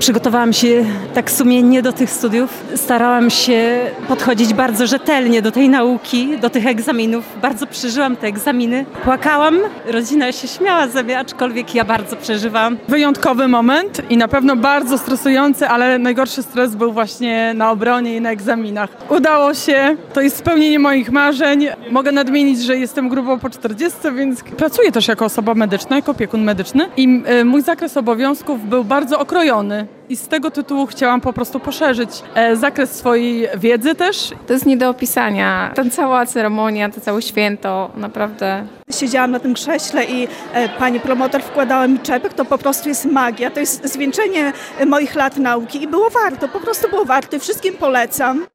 Przygotowałam się tak sumiennie do tych studiów. Starałam się podchodzić bardzo rzetelnie do tej nauki, do tych egzaminów. Bardzo przeżyłam te egzaminy. Płakałam, rodzina się śmiała ze mnie, aczkolwiek ja bardzo przeżywałam. Wyjątkowy moment i na pewno bardzo stresujący, ale najgorszy stres był właśnie na obronie i na egzaminach. Udało się, to jest spełnienie moich marzeń. Mogę nadmienić, że jestem grubo po 40, więc pracuję też jako osoba medyczna, jako opiekun medyczny i mój zakres obowiązków był bardzo okrojony. I z tego tytułu chciałam po prostu poszerzyć zakres swojej wiedzy też. To jest nie do opisania. Ta cała ceremonia, to całe święto, naprawdę. Siedziałam na tym krześle i pani promotor wkładała mi czepek, to po prostu jest magia. To jest zwieńczenie moich lat nauki i było warto, po prostu było warto. Wszystkim polecam.